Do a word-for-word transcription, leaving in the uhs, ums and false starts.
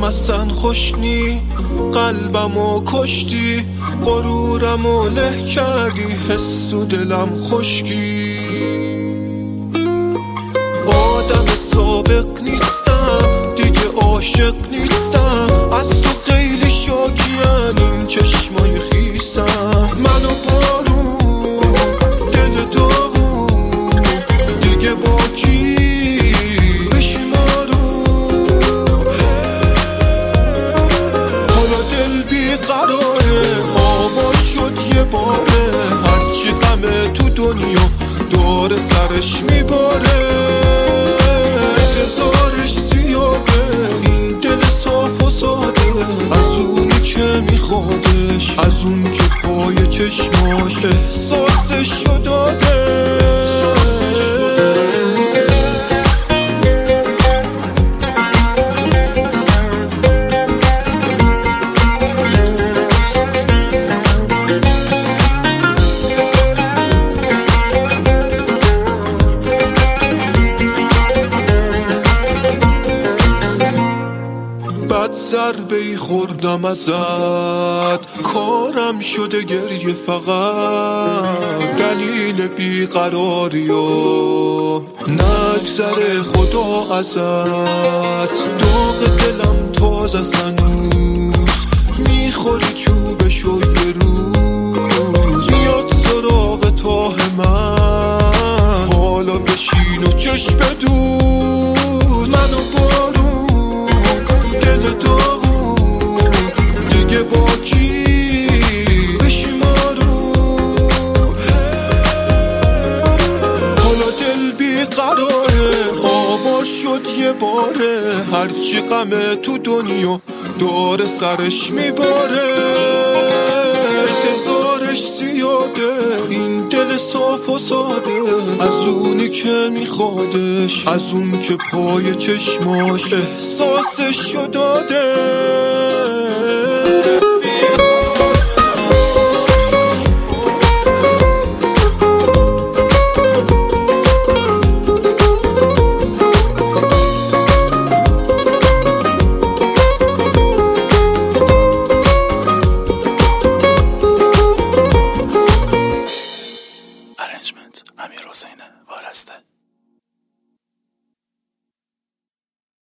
اصلا خوش نی، قلبمو کشتی، غرورمو له کردی، حس تو دلم خشکی. آدم سابق نیستم دیگه، عاشق نیستم، از تو خیلی شاکیم این چشمای خیسم. منو بارون دل داغون دیگه با کی بشیم آروم. حالا دل بیقراره، آوا شد یه باره، هرچی غمه تو دنیا دور سرش میباره. انتظارش زیاده این دل صاف و ساده، از اونی که میخوادش، از اون که پای چشماش احساسشو داده. ضربه‌ای خوردم ازت، کارم شده گریه فقط، دلیل بیقراری و نگذره خدا ازت. داغ دلم تازه هنوز، میخوری چوبشو یه روز، میاد سراغ تاه من، حالا بشین و چشم بدوز. منو بارون دل داغون دیگه با کی بشیم آروم. حالا دل بیقراره، آوا شد یه باره، هرچی غمه تو دنیا دور سرش میباره. انتظارش زیاده این دل صاف و ساده، از اونی که میخوادش، از اون که پای چشماش احساسشو داده.